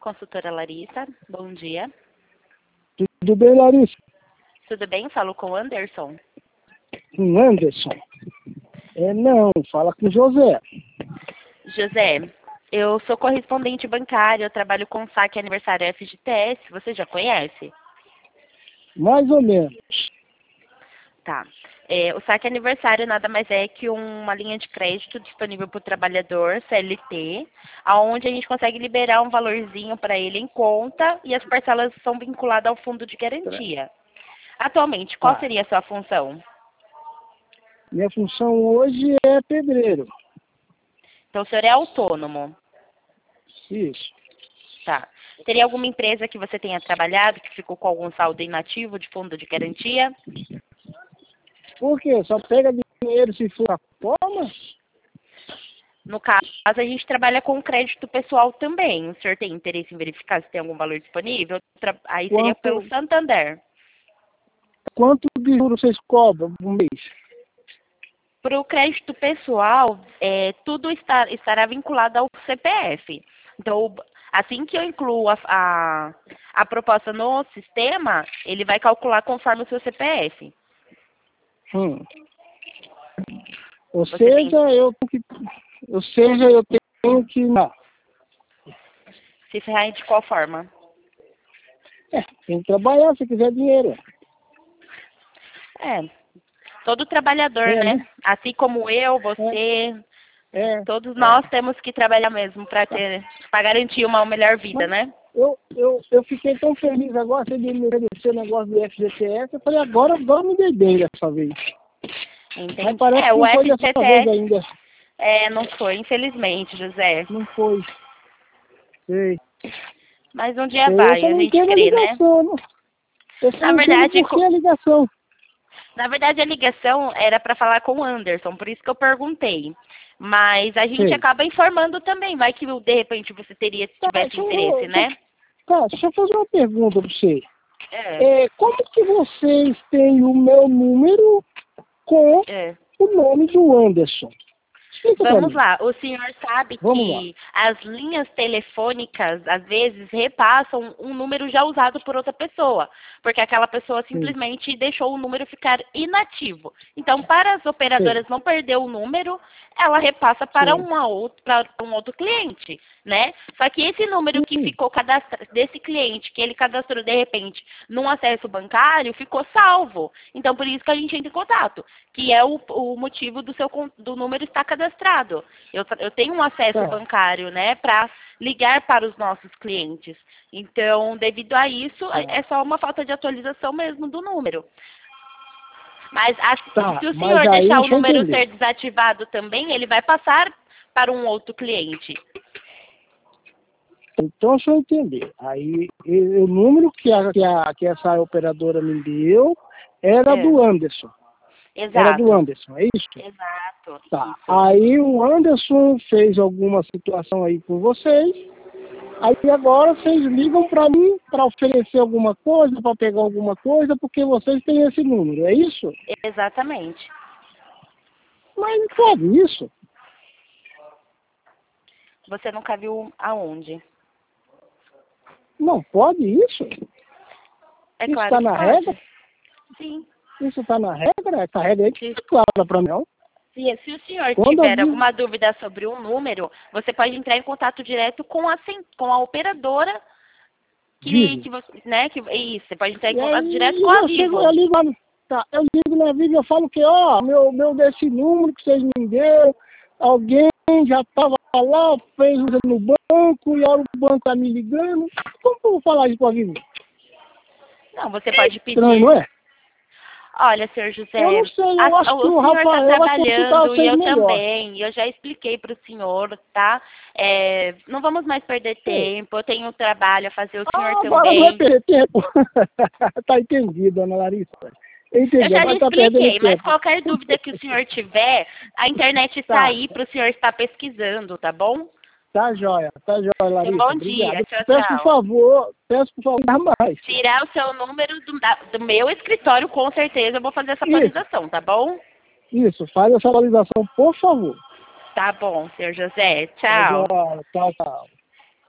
Consultora Larissa, bom dia. Tudo bem, Larissa? Tudo bem? Falo com o Anderson. Com Anderson? Não, fala com José. José, eu sou correspondente bancário, eu trabalho com saque aniversário FGTS, você já conhece? Mais ou menos. Tá. O saque aniversário nada mais é que uma linha de crédito disponível para o trabalhador CLT, onde a gente consegue liberar um valorzinho para ele em conta e as parcelas são vinculadas ao fundo de garantia. Atualmente, qual seria a sua função? Minha função hoje é pedreiro. Então, o senhor é autônomo. Isso. Tá. Teria alguma empresa que você tenha trabalhado que ficou com algum saldo inativo de fundo de garantia? Por quê? Só pega dinheiro se for a forma? No caso, a gente trabalha com crédito pessoal também. O senhor tem interesse em verificar se tem algum valor disponível? Aí seria pelo Santander. Quanto de juros vocês cobram por mês? Para o crédito pessoal, tudo estará vinculado ao CPF. Então, assim que eu incluo a proposta no sistema, ele vai calcular conforme o seu CPF. Ou seja, eu tenho que... Não. Se ferrar de qual forma? Tem que trabalhar se quiser dinheiro. Todo trabalhador, né? Assim como eu, você, todos nós temos que trabalhar mesmo para garantir uma melhor vida, né? Eu fiquei tão feliz agora, você me ofereceu o negócio do FGTS, eu falei, agora me dei bem dessa vez. Entendi. Mas parece que o não foi dessa vez ainda. Não foi, infelizmente, José. Não foi. Sei. Mas um dia vai, a gente crê, né? Na verdade, a ligação era para falar com o Anderson, por isso que eu perguntei. Mas a gente acaba informando também, vai que de repente você tivesse interesse, né? Tá, deixa eu fazer uma pergunta para você. Como que vocês têm o meu número com o nome do Anderson? Vamos lá, o senhor sabe que as linhas telefônicas, às vezes, repassam um número já usado por outra pessoa, porque aquela pessoa simplesmente deixou o número ficar inativo. Então, para as operadoras não perder o número, ela repassa para um outro cliente, né? Só que esse número que ficou cadastrado, desse cliente, que ele cadastrou, de repente, num acesso bancário, ficou salvo. Então, por isso que a gente entra em contato, que é o motivo do número estar cadastrado. Eu tenho um acesso bancário, né, para ligar para os nossos clientes. Então, devido a isso, é só uma falta de atualização mesmo do número. Mas se o senhor deixar o número ser desativado também, ele vai passar para um outro cliente. Então, deixa eu entender. Aí, o número que essa operadora me deu era do Anderson. Exato. Era do Anderson, é isso? Exato. Tá. Isso. Aí o Anderson fez alguma situação aí com vocês. Aí agora vocês ligam para mim para oferecer alguma coisa, para pegar alguma coisa, porque vocês têm esse número, é isso? Exatamente. Mas não pode isso. Você nunca viu aonde? Não pode isso? É isso claro está que na pode. regra? Sim. Isso está na regra? Essa regra aí que é clara para mim, não? Se o senhor tiver alguma dúvida sobre um número, você pode entrar em contato direto com a operadora isso, você pode entrar em contato direto com a Vivo. Eu ligo na Vivo e eu falo que, meu desse número que vocês me deram, alguém já estava lá, fez no banco, e agora o banco está me ligando. Como que eu vou falar isso com a Vivo? Não, você pode pedir. Estranho, não é? Olha, senhor José, eu não sei, eu acho que o senhor está trabalhando e eu melhor. também. Eu já expliquei para o senhor, tá? Não vamos mais perder tempo. Eu tenho trabalho a fazer, o senhor também. Agora não vai perder tempo. Tá entendido, dona Larissa. Eu já lhe expliquei, mas qualquer dúvida que o senhor tiver, a internet está aí para o senhor estar pesquisando, tá bom? Tá joia, Larissa. Bom dia, obrigado. tchau, Peço por favor, dá mais. Tirar o seu número do meu escritório, com certeza eu vou fazer essa atualização, tá bom? Isso, faz essa atualização, por favor. Tá bom, senhor José. Tchau. Tchau.